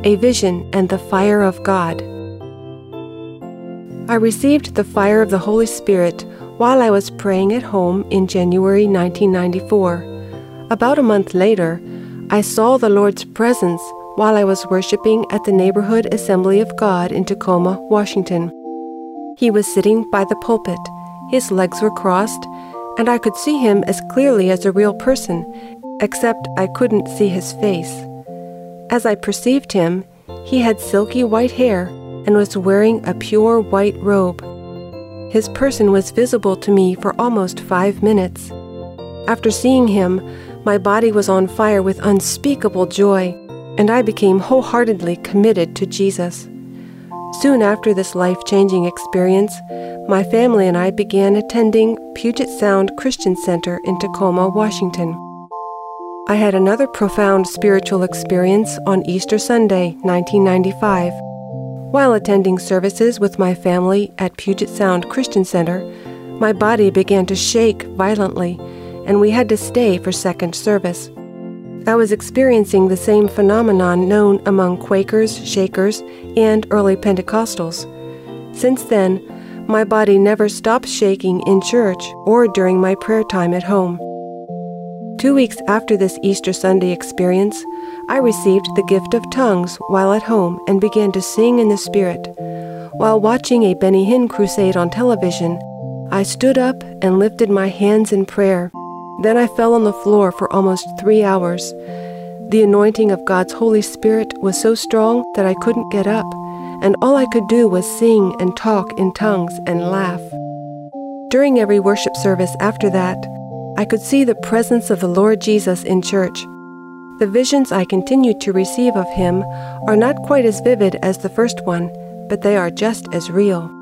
A Vision and the Fire of God. I received the fire of the Holy Spirit while I was praying at home in January 1994. About a month later, I saw the Lord's presence while I was worshiping at the Neighborhood Assembly of God in Tacoma, Washington. He was sitting by the pulpit. His legs were crossed, and I could see him as clearly as a real person, except I couldn't see his face. As I perceived him, he had silky white hair and was wearing a pure white robe. His person was visible to me for almost 5 minutes. After seeing him, my body was on fire with unspeakable joy, and I became wholeheartedly committed to Jesus. Soon after this life-changing experience, my family and I began attending Puget Sound Christian Center in Tacoma, Washington. I had another profound spiritual experience on Easter Sunday, 1995. While attending services with my family at Puget Sound Christian Center, my body began to shake violently, and we had to stay for second service. I was experiencing the same phenomenon known among Quakers, Shakers, and early Pentecostals. Since then, my body never stopped shaking in church or during my prayer time at home. 2 weeks after this Easter Sunday experience, I received the gift of tongues while at home and began to sing in the Spirit. While watching a Benny Hinn crusade on television, I stood up and lifted my hands in prayer. Then I fell on the floor for almost 3 hours. The anointing of God's Holy Spirit was so strong that I couldn't get up, and all I could do was sing and talk in tongues and laugh. During every worship service after that, I could see the presence of the Lord Jesus in church. The visions I continued to receive of Him are not quite as vivid as the first one, but they are just as real.